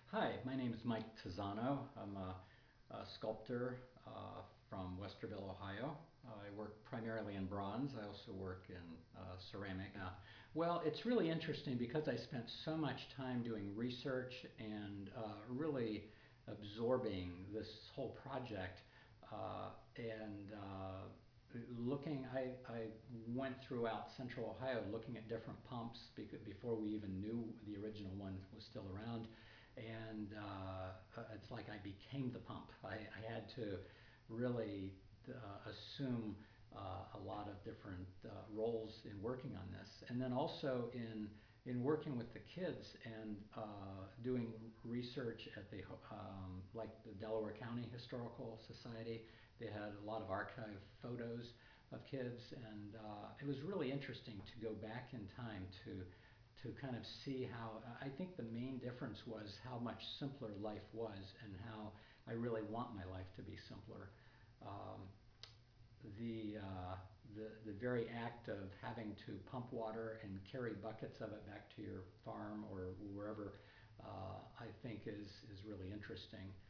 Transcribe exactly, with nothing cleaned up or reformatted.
Hi, my name is Mike Tizzano. I'm a, a sculptor uh, from Westerville, Ohio. Uh, I work primarily in bronze. I also work in uh, ceramic. Uh, well, it's really interesting because I spent so much time doing research and uh, really absorbing this whole project uh, and uh, looking. I, I went throughout central Ohio looking at different pumps because before we even knew the original one was still around, and uh, it's like I became the pump. I, I had to really uh, assume uh, a lot of different uh, roles in working on this, and then also in in working with the kids and uh, doing research at the um, like the Delaware County Historical Society. They had a lot of archive photos of kids, and uh, it was really interesting to go back in time to to kind of see how I think the main difference was how much simpler life was and how I really want my life to be simpler. Um, the, uh, the the very act of having to pump water and carry buckets of it back to your farm or wherever, uh, I think is is really interesting.